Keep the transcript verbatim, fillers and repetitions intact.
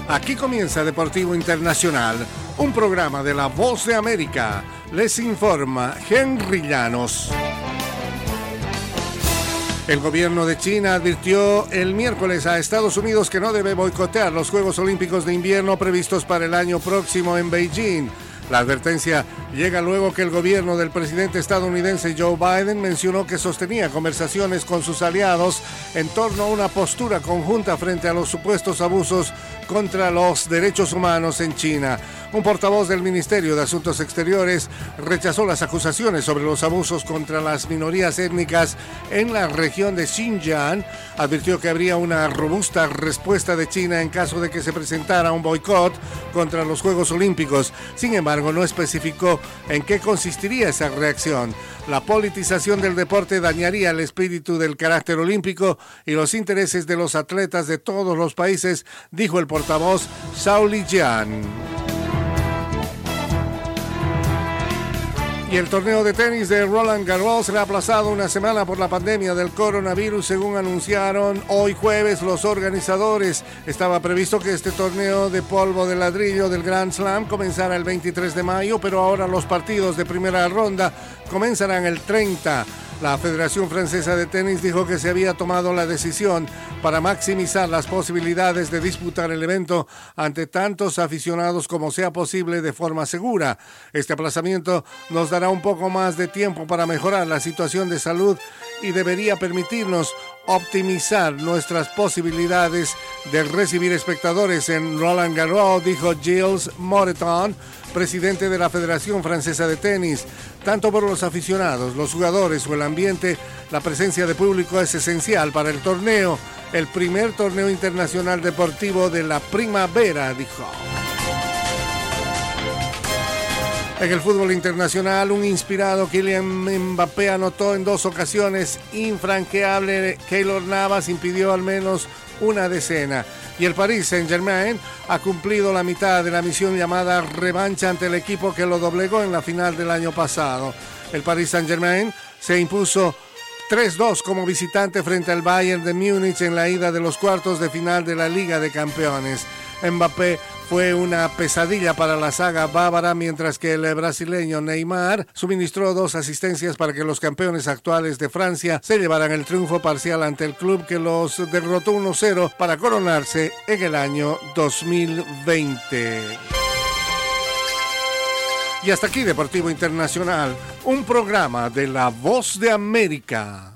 Aquí comienza Deportivo Internacional, un programa de La Voz de América. Les informa Henry Llanos. El gobierno de China advirtió el miércoles a Estados Unidos que no debe boicotear los Juegos Olímpicos de Invierno previstos para el año próximo en Beijing. La advertencia llega luego que el gobierno del presidente estadounidense Joe Biden mencionó que sostenía conversaciones con sus aliados en torno a una postura conjunta frente a los supuestos abusos contra los derechos humanos en China. Un portavoz del Ministerio de Asuntos Exteriores rechazó las acusaciones sobre los abusos contra las minorías étnicas en la región de Xinjiang. Advirtió que habría una robusta respuesta de China en caso de que se presentara un boicot contra los Juegos Olímpicos. Sin embargo, no especificó en qué consistiría esa reacción. La politización del deporte dañaría el espíritu del carácter olímpico y los intereses de los atletas de todos los países, dijo el portavoz Zhao Lijian. Y el torneo de tenis de Roland Garros será aplazado una semana por la pandemia del coronavirus, según anunciaron hoy jueves los organizadores. Estaba previsto que este torneo de polvo de ladrillo del Grand Slam comenzara el veintitrés de mayo, pero ahora los partidos de primera ronda comenzarán el treinta. La Federación Francesa de Tenis dijo que se había tomado la decisión para maximizar las posibilidades de disputar el evento ante tantos aficionados como sea posible de forma segura. Este aplazamiento nos dará un poco más de tiempo para mejorar la situación de salud y debería permitirnos optimizar nuestras posibilidades de recibir espectadores en Roland Garros, dijo Gilles Moreton, presidente de la Federación Francesa de Tenis. Tanto por los aficionados, los jugadores o el ambiente, la presencia de público es esencial para el torneo, el primer torneo internacional deportivo de la primavera, dijo. En el fútbol internacional, un inspirado Kylian Mbappé anotó en dos ocasiones. Infranqueable Keylor Navas impidió al menos una decena. Y el Paris Saint-Germain ha cumplido la mitad de la misión llamada revancha ante el equipo que lo doblegó en la final del año pasado. El Paris Saint-Germain se impuso tres dos como visitante frente al Bayern de Múnich en la ida de los cuartos de final de la Liga de Campeones. Mbappé fue una pesadilla para la saga bávara, mientras que el brasileño Neymar suministró dos asistencias para que los campeones actuales de Francia se llevaran el triunfo parcial ante el club que los derrotó uno cero para coronarse en el año dos mil veinte. Y hasta aquí Deportivo Internacional, un programa de La Voz de América.